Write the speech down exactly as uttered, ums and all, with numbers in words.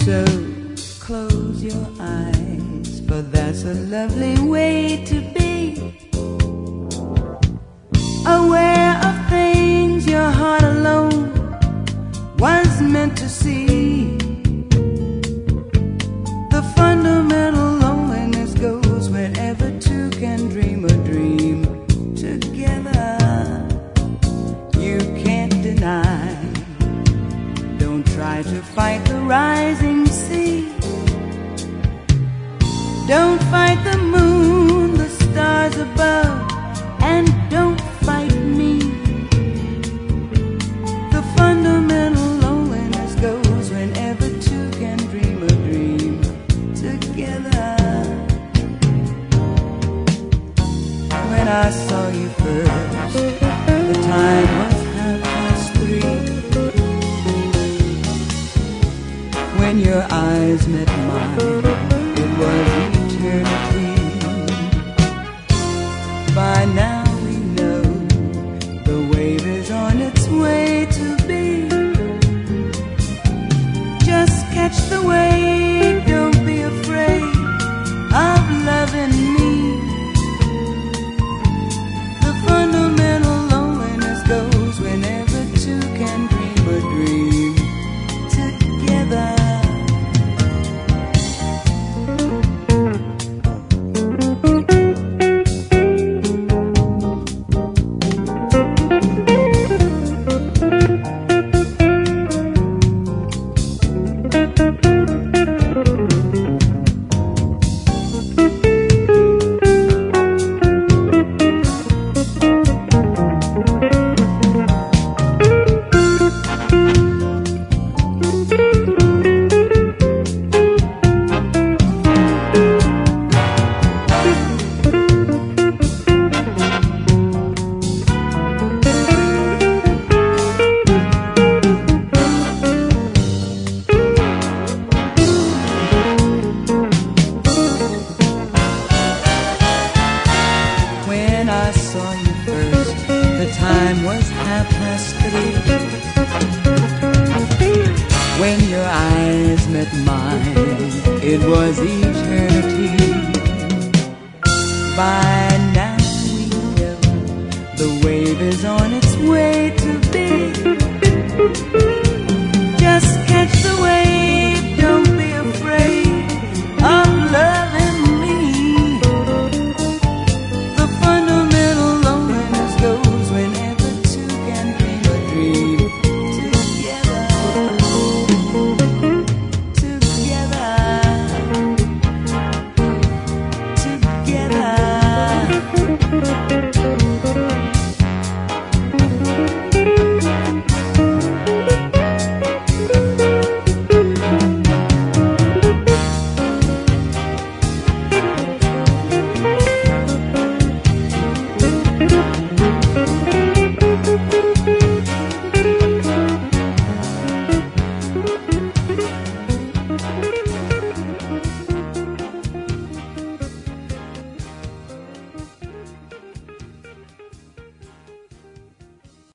So close your eyes, for that's a lovely way to be. Aware of things your heart alone was meant to see. The fundamental loneliness goes whenever two can dream a dream together. You can't deny. Don't try to fight the rising sea. Don't fight the moon, the stars above, and don't fight me. The fundamental loneliness goes whenever two can dream a dream together. When I saw you first, the time was half past three. When your eyes met mine, it was eternity. By now we know the wave is on its way to be. Just catch the wave, don't be afraid of loving me. The fundamental loneliness goes whenever two can dream a dream together. I saw you first, the time was half past three. When your eyes met mine, it was eternity. By now we know the wave is on its way to be. Just catch the wave.